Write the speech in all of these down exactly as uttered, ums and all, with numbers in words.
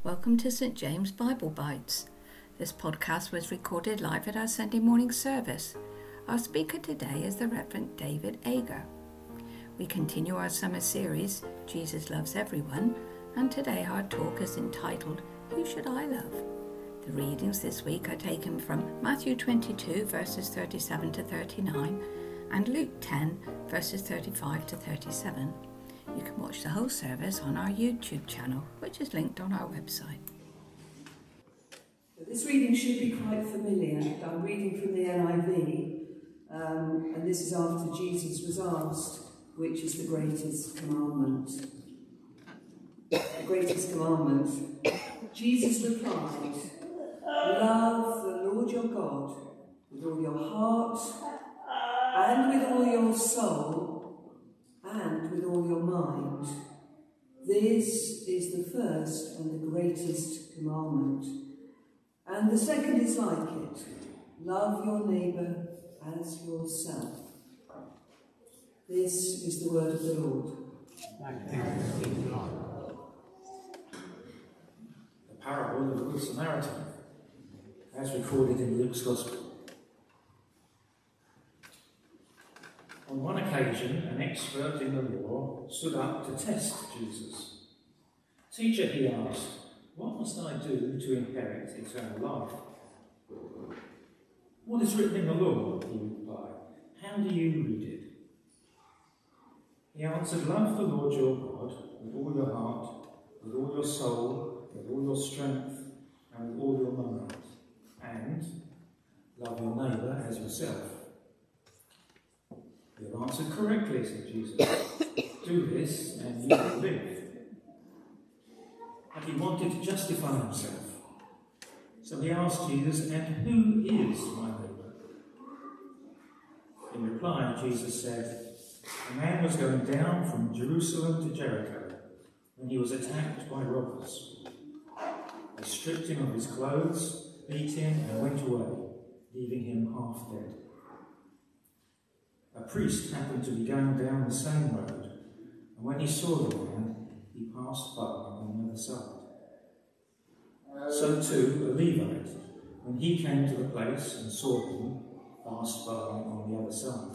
Welcome to Saint James Bible Bites. This podcast was recorded live at our Sunday morning service. Our speaker today is the Reverend David Ager. We continue our summer series, Jesus Loves Everyone, and today our talk is entitled, Who Should I Love? The readings this week are taken from Matthew twenty-two, verses thirty-seven to thirty-nine, and Luke ten, verses thirty-five to thirty-seven. You can watch the whole service on our YouTube channel, which is linked on our website. This reading should be quite familiar. I'm reading from the N I V, um, and this is after Jesus was asked, which is the greatest commandment? The greatest commandment. Jesus replied, love the Lord your God with all your heart, and with all your soul, and with all your mind. This is the first and the greatest commandment. And the second is like it. Love your neighbour as yourself. This is the word of the Lord. The parable of the Good Samaritan, as recorded in Luke's Gospel. On one occasion, an expert in the law stood up to test Jesus. Teacher, he asked, what must I do to inherit eternal life? What is written in the law? He replied. How do you read it? He answered, love the Lord your God with all your heart, with all your soul, with all your strength, and with all your mind, and love your neighbour as yourself. You have answered correctly, said Jesus. Do this and you will live. And he wanted to justify himself. So he asked Jesus, and who is my neighbour? In reply, Jesus said, a man was going down from Jerusalem to Jericho when he was attacked by robbers. They stripped him of his clothes, beat him, and went away, leaving him half dead. A priest happened to be going down the same road, and when he saw the man, he passed by on the other side. So too, a Levite, when he came to the place and saw him, passed by on the other side.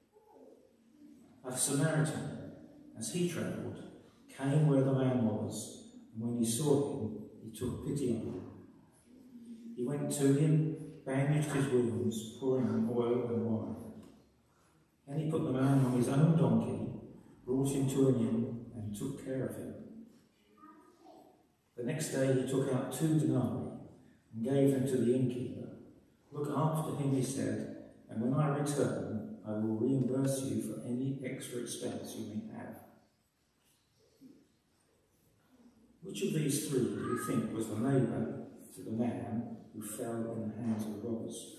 A Samaritan, as he travelled, came where the man was, and when he saw him, he took pity on him. He went to him, bandaged his wounds, pouring on oil and wine. Then he put the man on his own donkey, brought him to an inn, and took care of him. The next day he took out two denarii and gave them to the innkeeper. Look after him, he said, and when I return, I will reimburse you for any extra expense you may have. Which of these three do you think was the neighbour to the man who fell in the hands of the robbers?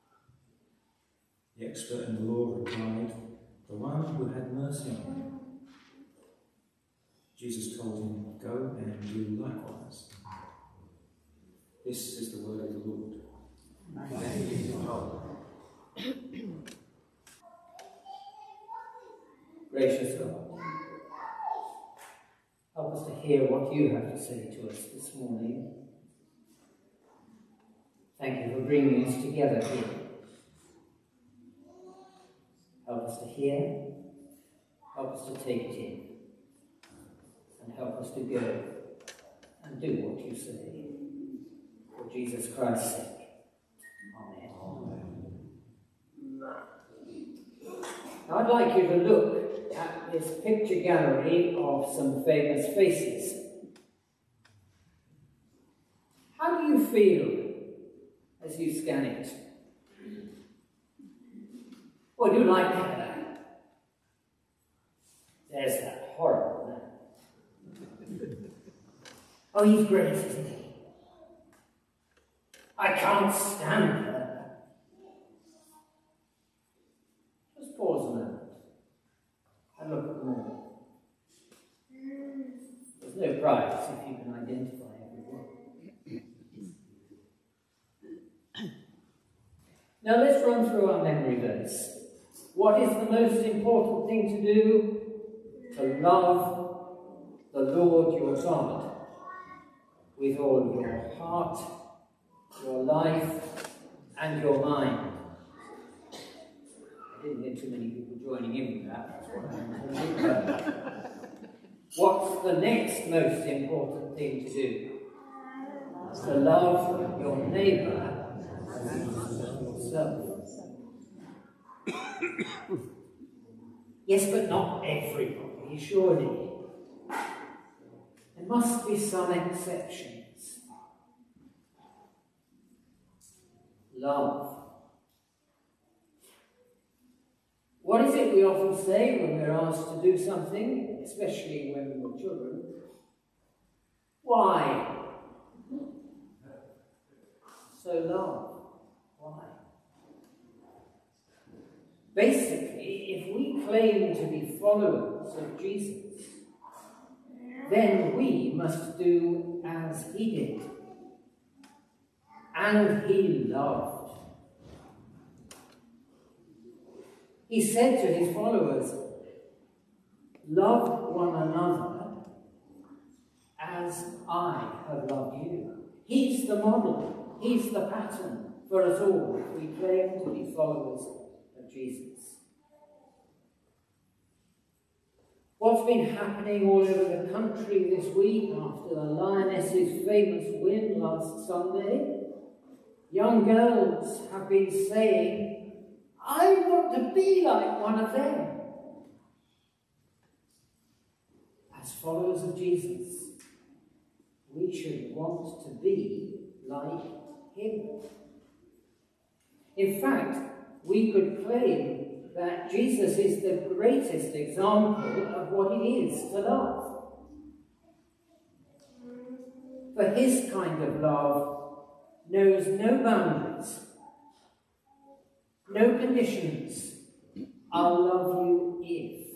The expert in the law replied, the one who had mercy on him. Jesus told him, go and do likewise. This is the word of the Lord. Thank you, God. Gracious God, help us to hear what you have to say to us this morning. Thank you for bringing us together here. Help us to hear, help us to take it in, and help us to go and do what you say. For Jesus Christ's sake. Amen. Amen. Now I'd like you to look at this picture gallery of some famous faces. How do you feel as you scan it? Well, do you like that? There's that horrible man. Oh, he's great, isn't he? I can't stand her. Just pause a moment and look at them all. There's no prize if you can identify everyone. Now let's run through our memory verse. What is the most important thing to do? To love the Lord your God with all your heart, your life, and your mind. I didn't get too many people joining in with that, that's what I'm telling you. But what's the next most important thing to do? It's to love your neighbour as yourself. Yes, but not everybody, surely. There must be some exceptions. Love. What is it we often say when we're asked to do something, especially when we're children? Why? So love. Why? Basically, if we claim to be followers of Jesus, then we must do as he did. And he loved. He said to his followers, love one another as I have loved you. He's the model. He's the pattern for us all if we claim to be followers of Jesus. What's been happening all over the country this week after the Lionesses' famous win last Sunday? Young girls have been saying, I want to be like one of them. As followers of Jesus, we should want to be like him. In fact, we could claim that Jesus is the greatest example of what it is to love. For his kind of love knows no boundaries, no conditions. I'll love you if.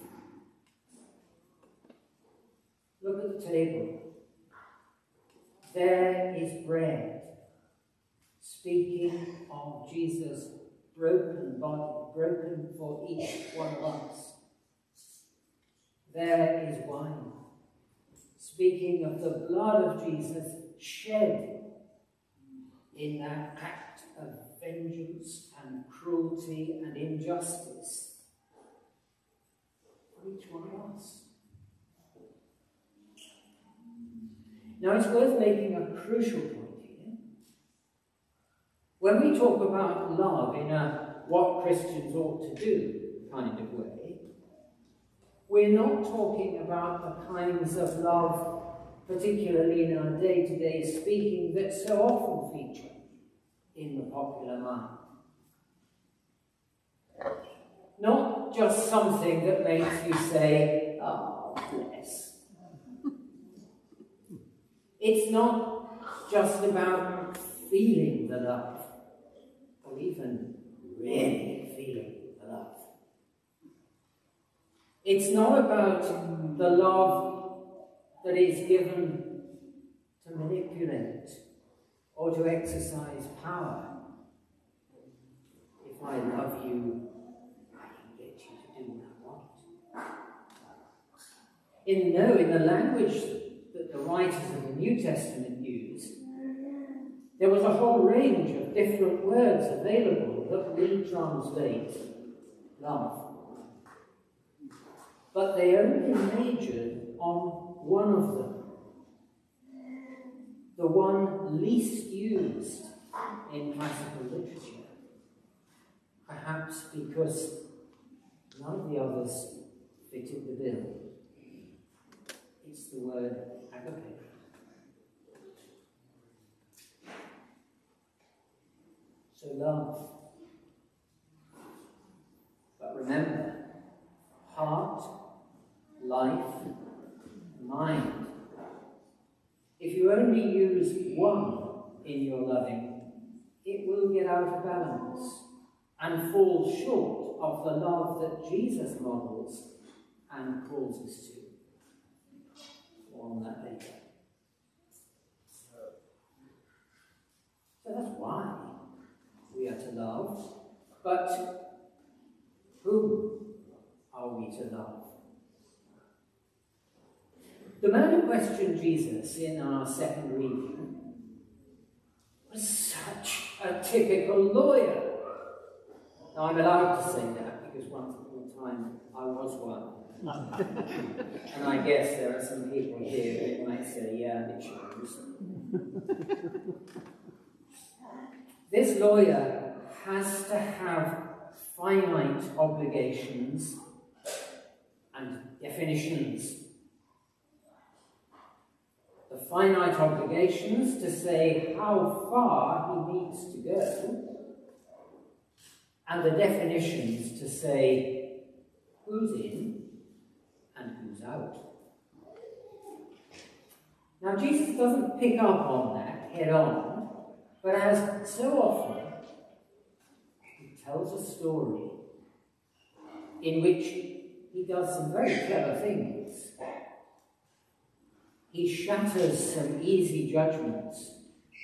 Look at the table. There is bread, speaking of Jesus' broken body, broken for each one of us. There is wine, speaking of the blood of Jesus shed in that act of vengeance and cruelty and injustice for each one of us. Now it's worth making a crucial point here. When we talk about love in a what Christians ought to do kind of way, we're not talking about the kinds of love, particularly in our day-to-day speaking, that so often feature in the popular mind. Not just something that makes you say, oh, bless. It's not just about feeling the love, or even really feeling the love. It's not about the love that is given to manipulate or to exercise power. If I love you, I can get you to do what I want. In, no, in the language that the writers of the New Testament used, there was a whole range of different words available that we translate love. But they only majored on one of them, the one least used in classical literature, perhaps because none of the others fitted the bill. It's the word agape. So love. But remember, heart, life, mind. If you only use one in your loving, it will get out of balance and fall short of the love that Jesus models and calls us to. More on that later. So that's why we are to love. But whom are we to love? The man who questioned Jesus in our second reading was such a typical lawyer. Now, I'm allowed to say that because once upon a time I was one. And I guess there are some people here who might say, yeah, it shows. This lawyer has to have finite obligations and definitions. The finite obligations to say how far he needs to go, and the definitions to say who's in and who's out. Now, Jesus doesn't pick up on that head on, but as so often, he tells a story in which he does some very clever things. He shatters some easy judgments,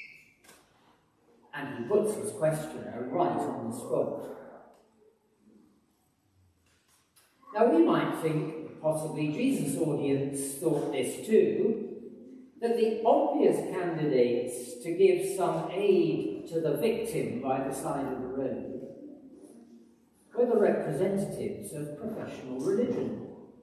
and he puts his questioner right on the spot. Now, we might think, possibly Jesus' audience thought this too, that the obvious candidates to give some aid to the victim by the side of the road were the representatives of professional religion.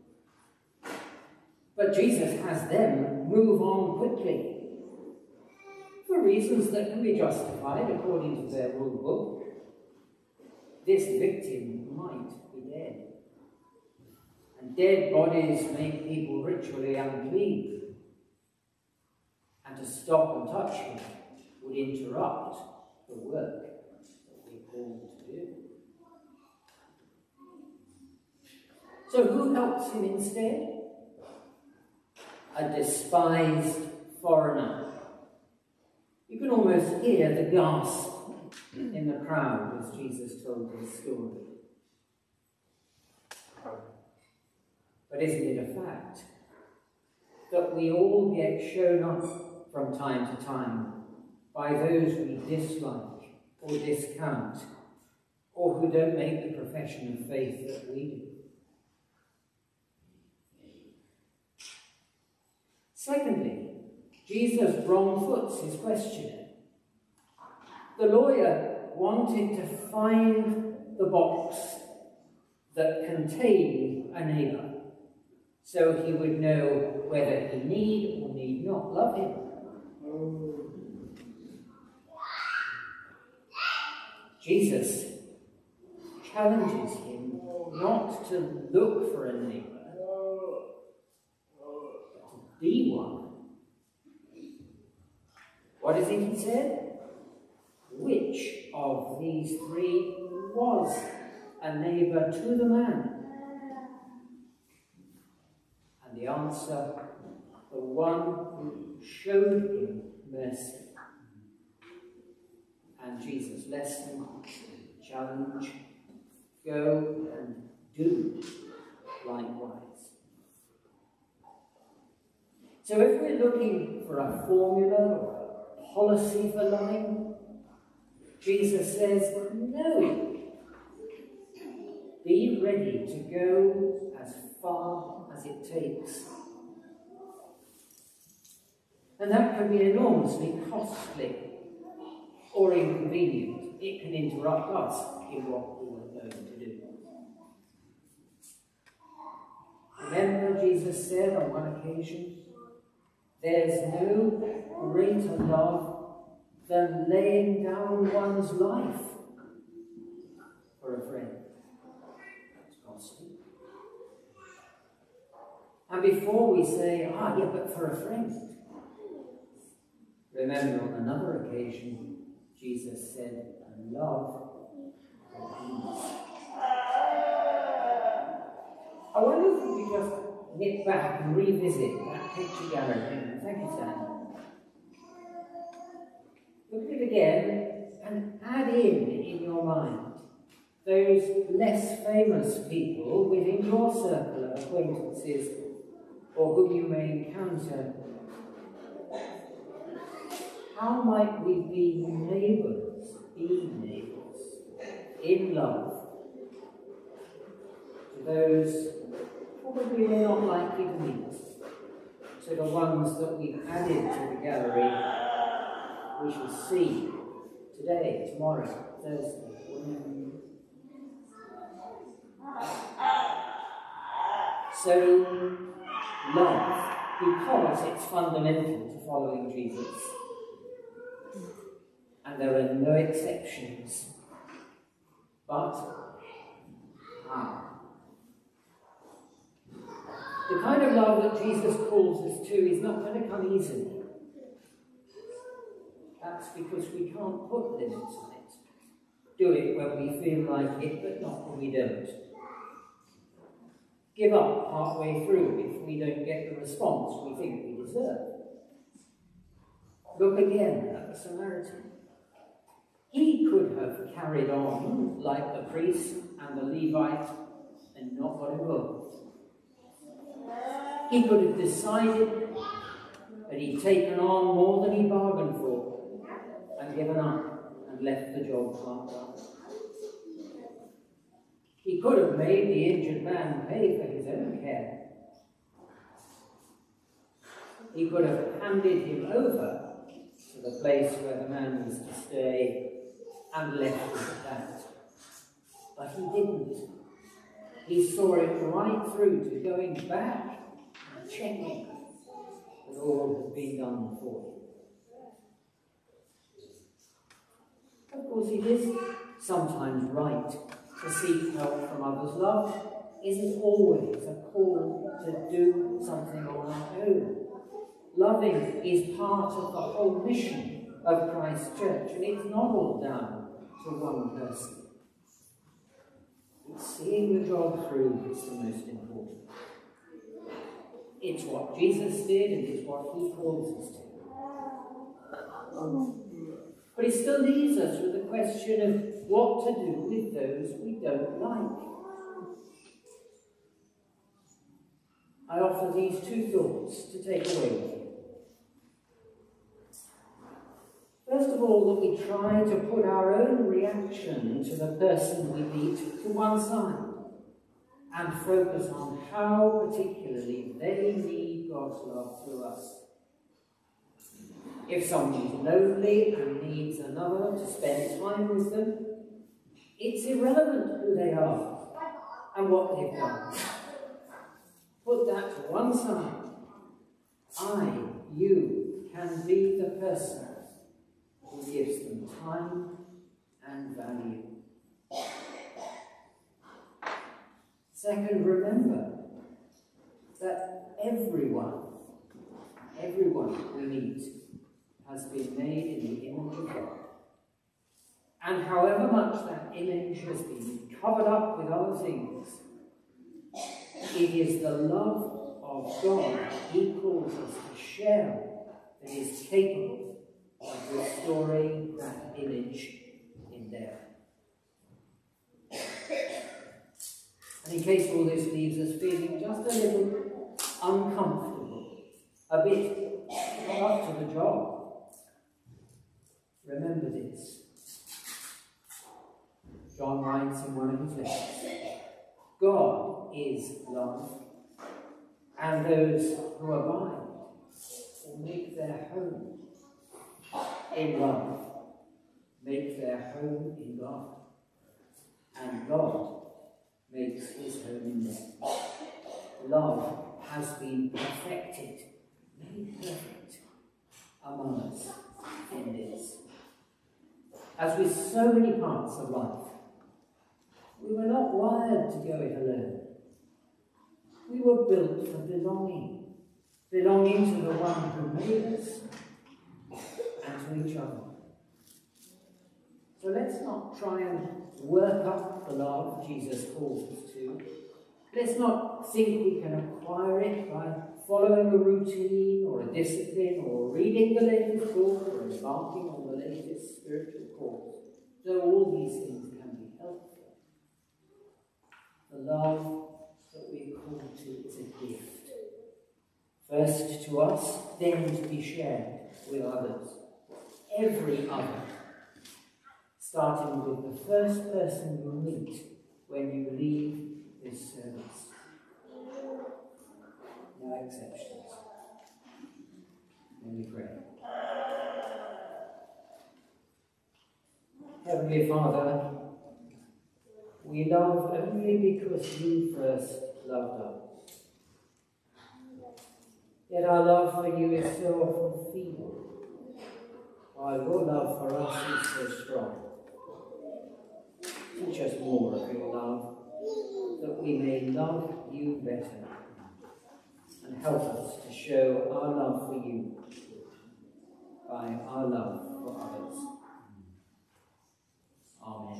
But Jesus has them move on quickly, for reasons that can be justified according to their rule book. This victim might be dead, and dead bodies make people ritually unclean. And to stop and touch him would interrupt the work that we're called to do. So who helps him instead? A despised foreigner. You can almost hear the gasp in the crowd as Jesus told his story. But isn't it a fact that we all get shown up from time to time by those we dislike or discount, or who don't make the profession of faith that we do? Secondly, Jesus wrong-foots his questioner. The lawyer wanted to find the box that contained a neighbour, so he would know whether he need or need not love him. Jesus challenges him not to look for a neighbour, but to be one. What is it he said? Which of these three was a neighbour to the man? And the answer, the one who showed him mercy. And Jesus' lesson, challenge, go and do likewise. So if we're looking for a formula or a policy for loving, Jesus says, no. Be ready to go as far as it takes. And that can be enormously costly or inconvenient. It can interrupt us in what we were going to do. Remember, Jesus said on one occasion, there's no greater love than laying down one's life for a friend. It's costly. And before we say, ah, yeah, but for a friend, remember on another occasion, Jesus said, love for peace. I wonder if we could just nip back and revisit that picture gallery. Thank you, Sam. Look at it again and add in, in your mind, those less famous people within your circle of acquaintances or whom you may encounter. How might we be neighbours, be neighbours, in love, to those probably we're not likely to meet to the ones that we've added to the gallery, we shall see today, tomorrow, Thursday, whenever. So, love, because it's fundamental to following Jesus, and there are no exceptions, but how? The kind of love that Jesus calls us to is not going to come easily. That's because we can't put limits on it. Do it when we feel like it, but not when we don't. Give up halfway through if we don't get the response we think we deserve. Look again at the Samaritan. He could have carried on like the priest and the Levite and not got involved. He could have decided that he'd taken on more than he bargained for and given up and left the job half done. He could have made the injured man pay for his own care. He could have handed him over to the place where the man was to stay and left it at that. But he didn't. He saw it right through to going back and checking that all had been done for him. Of course, it is sometimes right to seek help from others. Love isn't always a call to do something on our own. Loving is part of the whole mission of Christ's church, and it's not all down to one person. It's seeing the job through that's the most important. It's what Jesus did, and it's what he calls us to. But it still leaves us with the question of what to do with those we don't like. I offer these two thoughts to take away with you. First of all, that we try to put our own reaction to the person we meet to one side and focus on how particularly they need God's love through us. If someone is lonely and needs another to spend time with them, it's irrelevant who they are and what they've done. Put that to one side. I, you, can be the person who gives them time and value. Second, remember that everyone, everyone we meet has been made in the image of God. And however much that image has been covered up with other things, it is the love of God he calls us to share that is capable of restoring that image in there. And in case all this leaves us feeling just a little uncomfortable, a bit not up to the job, remember this. John writes in one of his letters, God is love, and those who abide will make their home in love, make their home in God, and God makes his home in them. Love has been perfected, made perfect among us in this. As with so many parts of life, we were not wired to go it alone. We were built for belonging, belonging to the one who made us and to each other. So let's not try and work up the love Jesus calls us to. Let's not think we can acquire it by following a routine or a discipline or reading the latest book or embarking on the latest spiritual course, though all these things can be helpful. The love that we are called to is a gift. First to us, then to be shared with others. Every other. Starting with the first person you meet when you leave this service. No exceptions. we pray. Heavenly Father, we love only because you first loved us. Yet our love for you is so often feeble, while your love for us is so strong. Teach us more of your love, that we may love you better, and help us to show our love for you by our love for others. Amen.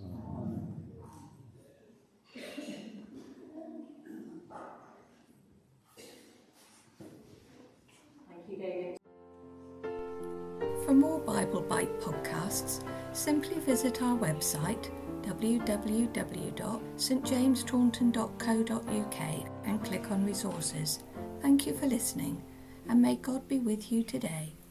Thank you, David. For more Bible Bite podcasts, simply visit our website w w w dot st james taunton dot co dot u k and click on resources. Thank you for listening, and may God be with you today.